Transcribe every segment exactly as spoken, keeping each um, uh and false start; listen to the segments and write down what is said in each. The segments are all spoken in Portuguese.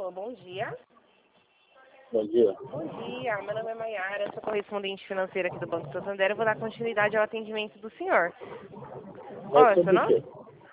Alô, bom dia. Bom dia. Bom dia, meu nome é Maiara, sou correspondente financeira aqui do Banco Santander. Eu vou dar continuidade ao atendimento do senhor. Qual É é o seu sobre o nome? quê?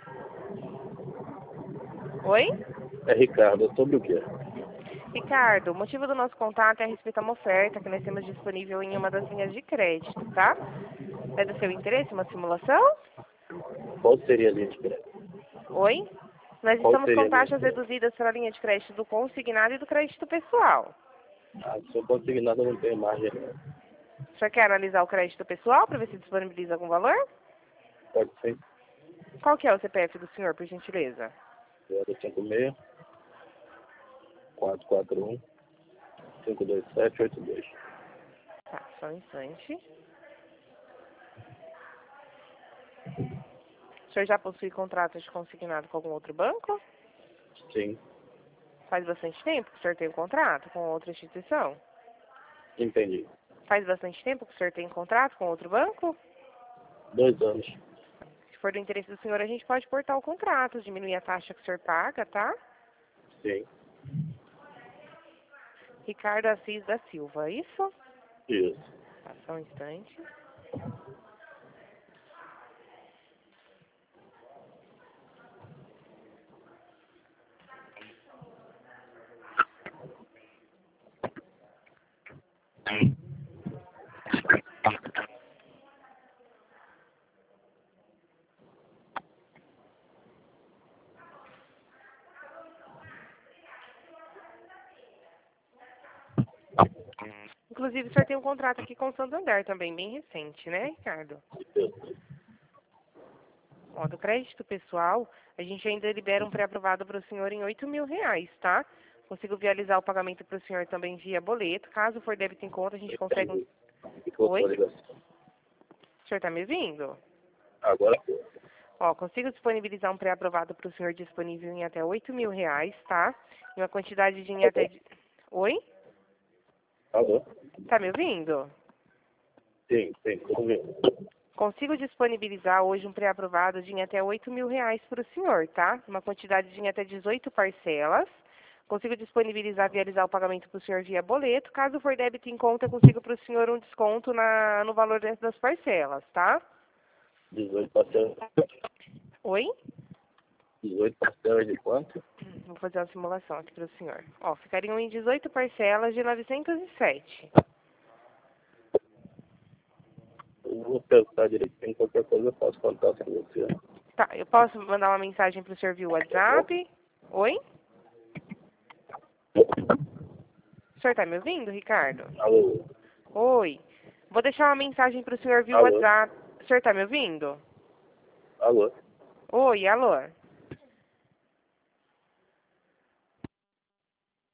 Oi? É Ricardo, é sobre o quê? Ricardo, o motivo do nosso contato é a respeito a uma oferta que nós temos disponível em uma das linhas de crédito, tá? É do seu interesse uma simulação? Qual seria a linha de crédito? Oi? Nós Qual estamos seria com a linha de taxas crédito? reduzidas pela linha de crédito do consignado e do crédito pessoal. Ah, se eu conseguir nada, eu não tenho margem. O senhor quer analisar o crédito pessoal para ver se disponibiliza algum valor? Pode ser Qual que é o C P F do senhor, por gentileza? zero cinco seis, quatro quatro um, cinco dois sete oito dois. Tá, só um instante. O senhor já possui contrato de consignado com algum outro banco? Sim, Faz bastante tempo que o senhor tem um contrato com outra instituição? entendi. Faz bastante tempo que o senhor tem um contrato com outro banco? Dois anos. Se for do interesse do senhor, a gente pode portar o contrato, diminuir a taxa que o senhor paga, tá? Sim, Ricardo Assis da Silva, isso? isso. Tá, só um instante. Inclusive, o senhor tem um contrato aqui com o Santander também, bem recente, né, Ricardo? Isso. Ó, do crédito pessoal, a gente ainda libera um pré-aprovado para o senhor em oito mil reais, tá? Consigo viabilizar o pagamento para o senhor também via boleto. Caso for débito em conta, a gente consegue um... Entendi. E cortou Oi? a ligação. O senhor tá me ouvindo? Agora foi. Ó, consigo disponibilizar um pré-aprovado para o senhor disponível em até oito mil reais, tá? Em uma quantidade de em até... de- Oi? Alô? Tá me ouvindo? Sim, sim, tô ouvindo. Consigo disponibilizar hoje um pré-aprovado de em até oito mil reais para o senhor, tá? Uma quantidade de em até dezoito parcelas. Consigo disponibilizar, viabilizar o pagamento para o senhor via boleto. Caso for débito em conta, consigo para o senhor um desconto na, no valor dentro das parcelas, tá? dezoito parcelas. Oi? dezoito parcelas de quanto? Vou fazer uma simulação aqui para o senhor. Ó, ficariam em dezoito parcelas de novecentos e sete. Eu vou pensar direitinho, qualquer coisa eu posso contar com você. Tá, eu posso mandar uma mensagem para o senhor via WhatsApp? Oi? O senhor tá me ouvindo, Ricardo? Alô? Oi. Vou deixar uma mensagem para o senhor via Alô? WhatsApp. O senhor tá me ouvindo? Alô? Oi, alô?